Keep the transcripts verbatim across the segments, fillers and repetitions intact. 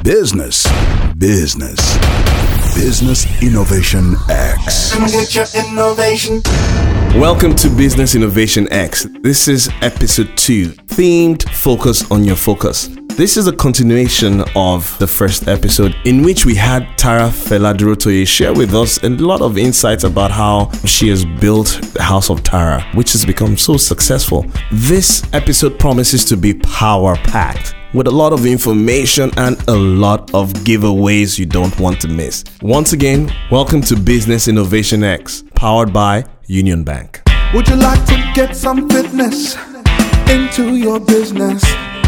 Business, business, Business Innovation X. Come get your innovation. Welcome to Business Innovation X. This is episode two, themed Focus on Your Focus. This is a continuation of the first episode in which we had Tara Fela-Durotoye share with us a lot of insights about how she has built the House of Tara, which has become so successful. This episode promises to be power-packed with a lot of information and a lot of giveaways you don't want to miss. Once again, welcome to Business Innovation X, powered by Union Bank. Would you like to get some fitness into your business?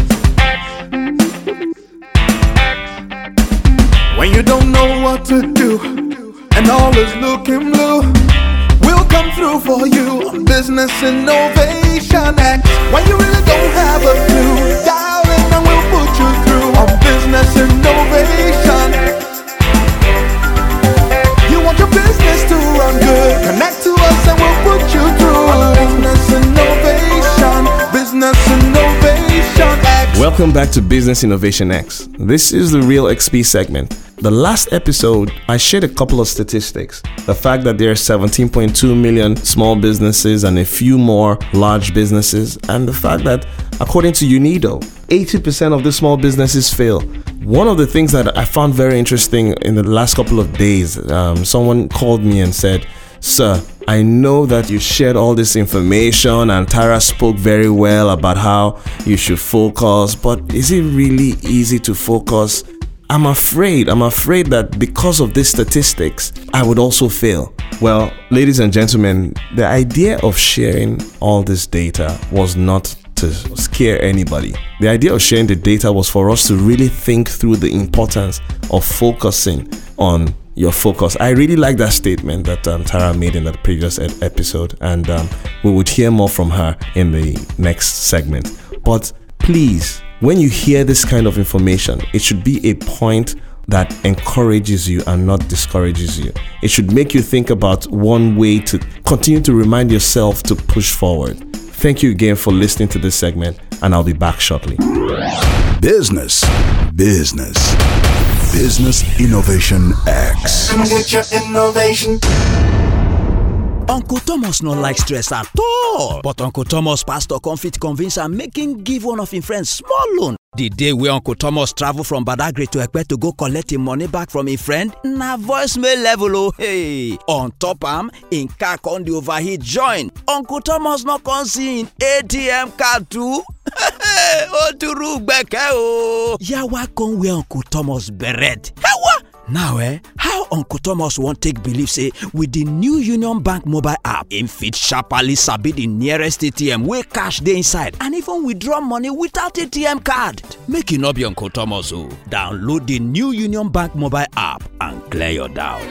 When you don't know what to do and all is looking blue, we'll come through for you on Business Innovation X. When you really don't have a clue, dial in and we'll put you through on Business Innovation. You want your business to run good? Connect to us and we'll put you through on Business Innovation. Business Innovation X. Welcome back to Business Innovation X. This is the Real X P segment. The last episode, I shared a couple of statistics. The fact that there are seventeen point two million small businesses and a few more large businesses, and the fact that, according to UNIDO, eighty percent of the small businesses fail. One of the things that I found very interesting in the last couple of days, um, someone called me and said, "Sir, I know that you shared all this information and Tara spoke very well about how you should focus, but is it really easy to focus? I'm afraid, I'm afraid that because of these statistics, I would also fail." Well, ladies and gentlemen, the idea of sharing all this data was not to scare anybody. The idea of sharing the data was for us to really think through the importance of focusing on your focus. I really like that statement that um, Tara made in the previous ed- episode, and um, we would hear more from her in the next segment. But please, when you hear this kind of information, it should be a point that encourages you and not discourages you. It should make you think about one way to continue to remind yourself to push forward. Thank you again for listening to this segment, and I'll be back shortly. Business, business, Business Innovation X. Come get your innovation. Uncle Thomas no like stress at all, but Uncle Thomas pastor come fit convince am make him give one of him friends small loan. The day wey Uncle Thomas travel from Badagry to Ekpe to go collect him money back from him friend, na voicemail level oh hey. On top am, him car come dey overheat join. Uncle Thomas no come see him A T M card too. O turu gbeke o. Yawa come wear Uncle Thomas beret. Hewa! Now eh, how Uncle Thomas won't take believe say with the new Union Bank mobile app, him fit sharply sabi the nearest A T M where cash dey inside and even withdraw money without A T M card. Make it not be Uncle Thomas oh. Download the new Union Bank mobile app and clear your doubt.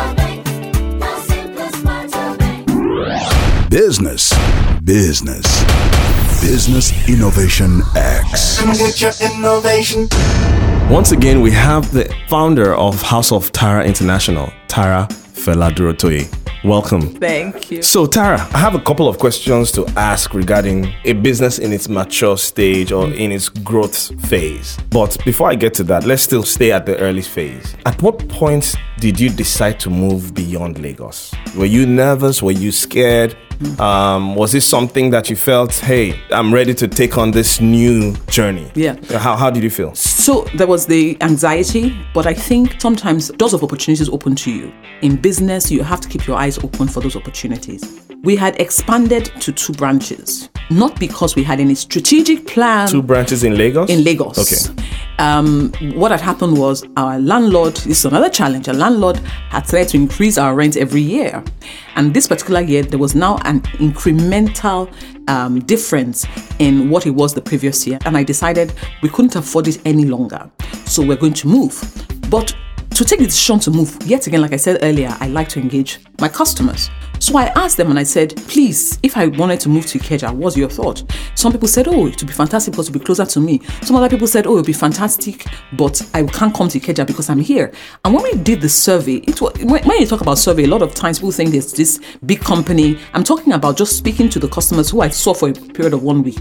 Business, business, Business Innovation X. Come get your innovation. Once again, we have the founder of House of Tara International, Tara Fela-Durotoye. Welcome. Thank you. So, Tara, I have a couple of questions to ask regarding a business in its mature stage or in its growth phase. But before I get to that, let's still stay at the early phase. At what point did you decide to move beyond Lagos? Were you nervous? Were you scared? Um, was this something that you felt, hey, I'm ready to take on this new journey? Yeah. How, how did you feel? So there was the anxiety, but I think sometimes doors of opportunities open to you. In business, you have to keep your eyes open for those opportunities. We had expanded to two branches, not because we had any strategic plan. Two branches in Lagos? In Lagos. Okay. Um, what had happened was our landlord, this is another challenge, our landlord had tried to increase our rent every year. And this particular year, there was now an incremental um, difference in what it was the previous year. And I decided we couldn't afford it any longer. So we're going to move. But to take the decision to move, yet again, like I said earlier, I like to engage my customers. So I asked them and I said, please, if I wanted to move to Ikeja, what's your thought? Some people said, oh, it would be fantastic because it would be closer to me. Some other people said, oh, it would be fantastic, but I can't come to Ikeja because I'm here. And when we did the survey, it was, when you talk about survey, a lot of times people think there's this big company. I'm talking about just speaking to the customers who I saw for a period of one week.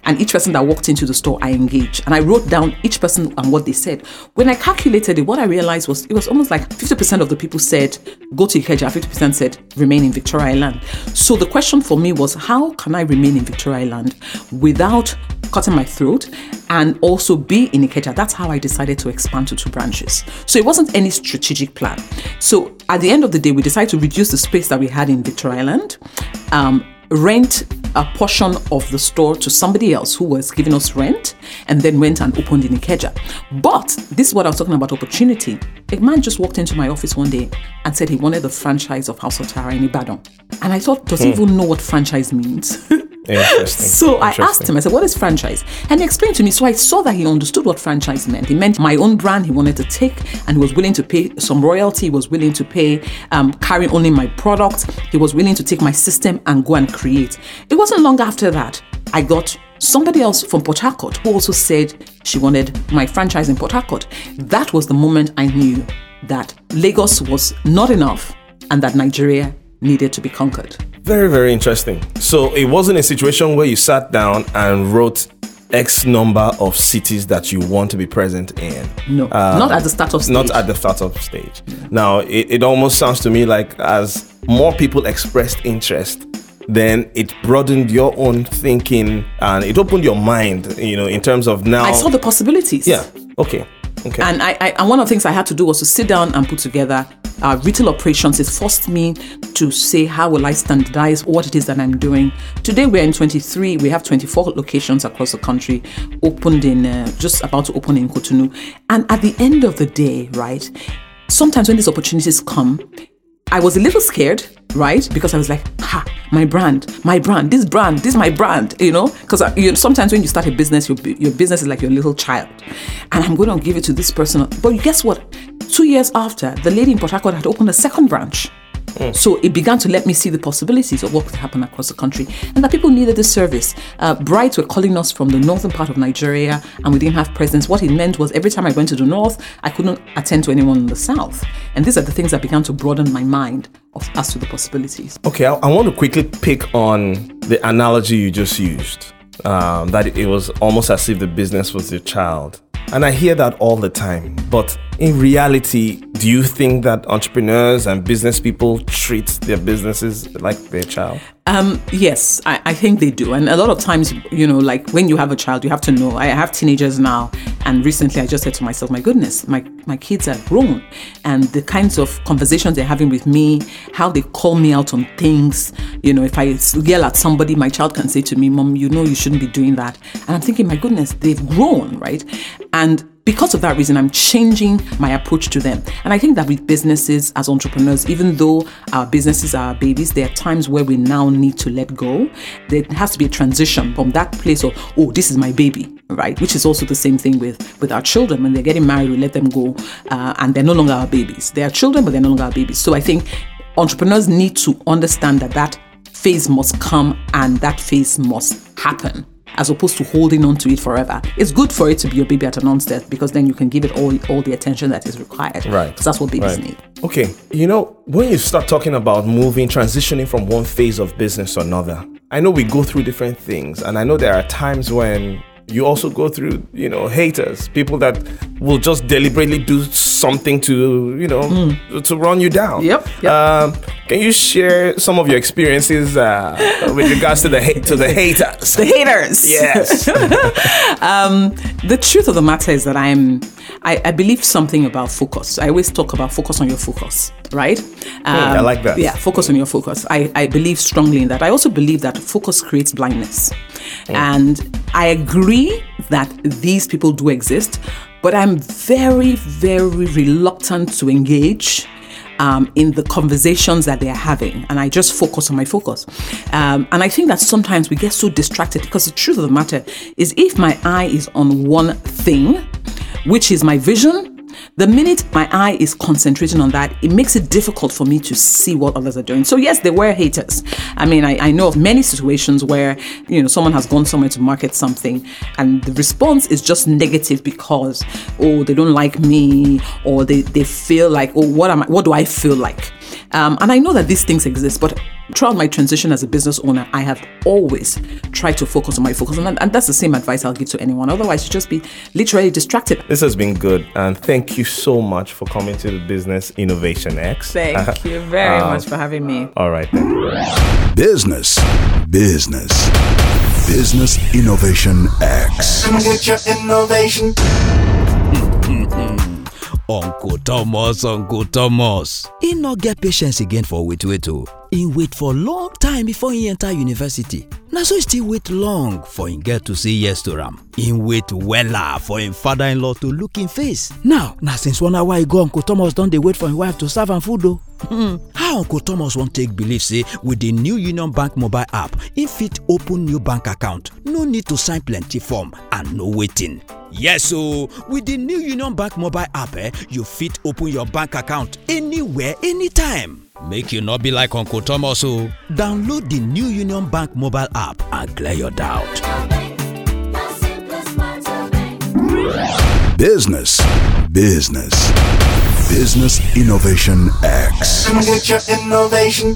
And each person that walked into the store, I engaged. And I wrote down each person and what they said. When I calculated it, what I realized was it was almost like fifty percent of the people said, go to Ikeja, fifty percent said, remain in Victoria Island. So the question for me was, how can I remain in Victoria Island without cutting my throat and also be in Ikeja? That's how I decided to expand to two branches. So it wasn't any strategic plan. So at the end of the day, we decided to reduce the space that we had in Victoria Island, um, rent a portion of the store to somebody else who was giving us rent, and then went and opened in Ikeja. But this is what I was talking about, opportunity. A man just walked into my office one day and said he wanted the franchise of House of Tara in Ibadan. And I thought, does he hmm. even know what franchise means? Interesting. So Interesting. I asked him, I said, what is franchise? And he explained to me. So I saw that he understood what franchise meant. It meant my own brand he wanted to take, and he was willing to pay some royalty. He was willing to pay, um, carry only my product. He was willing to take my system and go and create. It wasn't long after that, I got somebody else from Port Harcourt who also said she wanted my franchise in Port Harcourt. That was the moment I knew that Lagos was not enough and that Nigeria needed to be conquered. Very, very interesting. So it wasn't a situation where you sat down and wrote X number of cities that you want to be present in. No, um, not at the startup stage. Not at the startup stage. Yeah. Now, it, it almost sounds to me like as more people expressed interest, then it broadened your own thinking and it opened your mind, you know, in terms of now. I saw the possibilities. Yeah. Okay. Okay. And I, I, and one of the things I had to do was to sit down and put together uh, retail operations. It forced me to say, how will I standardize what it is that I'm doing? Today we're in twenty-three. We have twenty-four locations across the country, opened in, uh, just about to open in Cotonou. And at the end of the day, right, sometimes when these opportunities come, I was a little scared, right? Because I was like, ha, my brand, my brand, this brand, this is my brand, you know? Because you know, sometimes when you start a business, your, your business is like your little child. And I'm going to give it to this person. But guess what? Two years after, the lady in Port Harcourt had opened a second branch. Mm. So it began to let me see the possibilities of what could happen across the country and that people needed this service. Uh, brides were calling us from the northern part of Nigeria and we didn't have presence. What it meant was every time I went to the north, I couldn't attend to anyone in the south. And these are the things that began to broaden my mind of, as to the possibilities. Okay, I, I want to quickly pick on the analogy you just used, um, that it was almost as if the business was your child. And I hear that all the time. But in reality, do you think that entrepreneurs and business people treat their businesses like their child? Um, yes, I, I think they do. And a lot of times, you know, like when you have a child, you have to know. I have teenagers now. And recently I just said to myself, my goodness, my, my kids are grown. And the kinds of conversations they're having with me, how they call me out on things. You know, if I yell at somebody, my child can say to me, Mom, you know, you shouldn't be doing that. And I'm thinking, my goodness, they've grown, right? And because of that reason, I'm changing my approach to them. And I think that with businesses, as entrepreneurs, even though our businesses are our babies, there are times where we now need to let go. There has to be a transition from that place of, oh, this is my baby, right? Which is also the same thing with, with our children. When they're getting married, we let them go uh, and they're no longer our babies. They are children, but they're no longer our babies. So I think entrepreneurs need to understand that that phase must come and that phase must happen, as opposed to holding on to it forever. It's good for it to be your baby at an onset because then you can give it all all the attention that is required. Right. Because that's what babies right. need. Okay. You know, when you start talking about moving, transitioning from one phase of business to another, I know we go through different things. And I know there are times when you also go through, you know, haters, people that will just deliberately do something to, you know, mm. to run you down. Yep. yep. Um, can you share some of your experiences uh, with regards to the ha- to the haters? The haters. Yes. um, the truth of the matter is that I'm, I, I believe something about focus. I always talk about focus on your focus, right? Um, mm, I like that. Yeah, focus on your focus. I, I believe strongly in that. I also believe that focus creates blindness. Mm. And I agree that these people do exist, but I'm very, very reluctant to engage Um, in the conversations that they're having, and I just focus on my focus. Um, and I think that sometimes we get so distracted because the truth of the matter is if my eye is on one thing, which is my vision, the minute my eye is concentrating on that, it makes it difficult for me to see what others are doing. So yes, there were haters. I mean, I, I know of many situations where, you know, someone has gone somewhere to market something and the response is just negative because, oh, they don't like me, or they, they feel like, oh, what am I, what do I feel like? Um, and I know that these things exist, but throughout my transition as a business owner, I have always tried to focus on my focus. And, and that's the same advice I'll give to anyone. Otherwise, you just be literally distracted. This has been good. And thank you so much for coming to the Business Innovation X. Thank you very um, much for having me. All right, then. Business, business, Business Innovation X. Come get your innovation. Uncle Thomas, Uncle Thomas. He not get patience again for wait wait oh. He wait for long time before he enter university. Now so he still wait long for him get to say yes to am. He wait wella for him father-in-law to look in face. Now, now since one hour ago, Uncle Thomas don't they wait for his wife to serve am food though. Hmm. How Uncle Thomas won't take belief say with the new Union Bank mobile app, if fit open new bank account, no need to sign plenty form and no waiting. Yes, so with the new Union Bank mobile app, eh, you fit open your bank account anywhere, anytime. Make you not be like Uncle Thomas. So download the new Union Bank mobile app and clear your doubt. Business, business, Business Innovation X. Come get your innovation.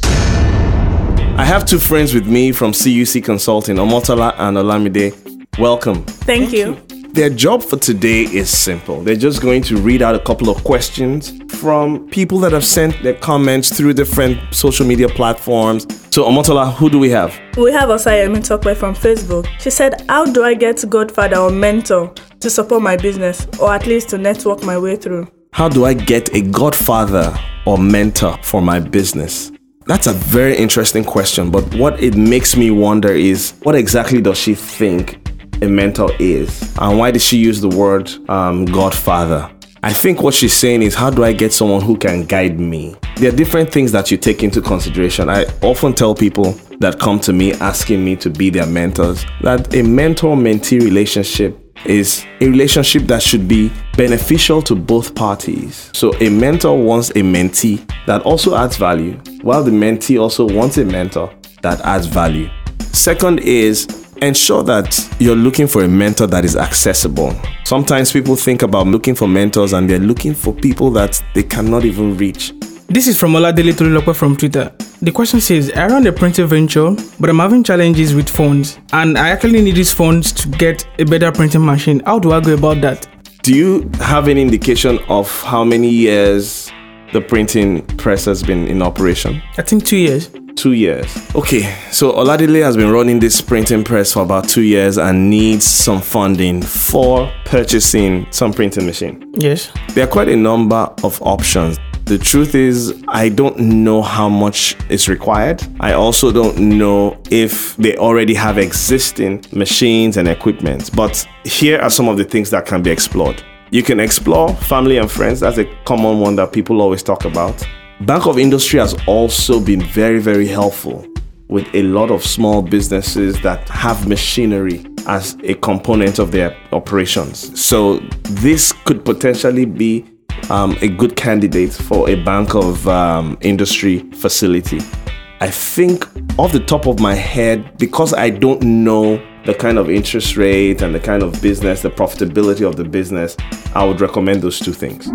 I have two friends with me from C U C Consulting, Omotola and Olamide. Welcome. Thank, Thank you. you. Their job for today is simple. They're just going to read out a couple of questions from people that have sent their comments through different social media platforms. So, Omotola, who do we have? We have Osayemi Tokwe from Facebook. She said, how do I get godfather or mentor to support my business, or at least to network my way through? How do I get a godfather or mentor for my business? That's a very interesting question, but what it makes me wonder is, what exactly does she think a mentor is, and why did she use the word um, godfather? I think what she's saying is, how do I get someone who can guide me? There are different things that you take into consideration. I often tell people that come to me asking me to be their mentors that a mentor-mentee relationship is a relationship that should be beneficial to both parties. So a mentor wants a mentee that also adds value, while the mentee also wants a mentor that adds value. Second is, ensure that you're looking for a mentor that is accessible. Sometimes people think about looking for mentors and they're looking for people that they cannot even reach. This is from Oladele Tolulope from Twitter. The question says, I run a printing venture, but I'm having challenges with funds, and I actually need these funds to get a better printing machine. How do I go about that? Do you have any indication of how many years the printing press has been in operation? I think two years. Two years. Okay, so Oladele has been running this printing press for about two years and needs some funding for purchasing some printing machine. Yes. There are quite a number of options. The truth is, I don't know how much is required. I also don't know if they already have existing machines and equipment. But here are some of the things that can be explored. You can explore family and friends. That's a common one that people always talk about. Bank of Industry has also been very, very helpful with a lot of small businesses that have machinery as a component of their operations. So this could potentially be um, a good candidate for a Bank of um, Industry facility. I think off the top of my head, because I don't know the kind of interest rate and the kind of business, the profitability of the business, I would recommend those two things.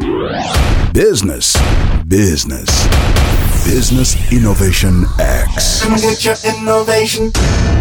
Business, business, Business Innovation X. Come get your innovation.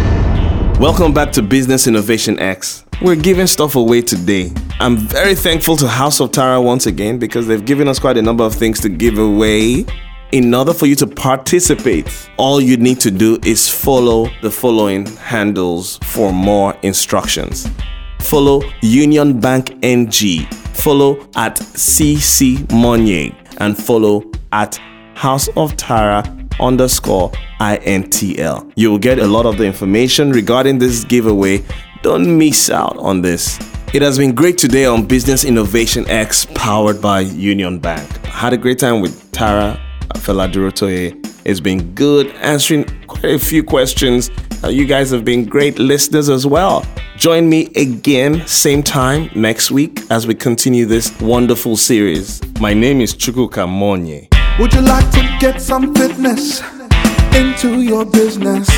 Welcome back to Business Innovation X. We're giving stuff away today. I'm very thankful to House of Tara once again because they've given us quite a number of things to give away. In order for you to participate, all you need to do is follow the following handles for more instructions. Follow Union Bank N G, follow at C C Monye, and follow at House of Tara underscore I N T L. You will get a lot of the information regarding this giveaway. Don't miss out on this. It has been great today on Business Innovation X, powered by Union Bank. I had a great time with Tara Feladurotoye. It's been good answering quite a few questions. Uh, you guys have been great listeners as well. Join me again, same time next week as we continue this wonderful series. My name is Chukwuka Monye. Would you like to get some fitness into your business?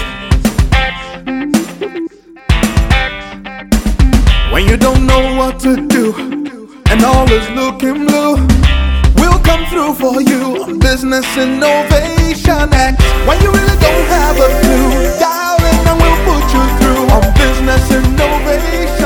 When you don't know what to do and all is looking blue, we'll We'll come through for you on Business Innovation X. When you really don't have a clue, dial in and we'll put you through on Business Innovation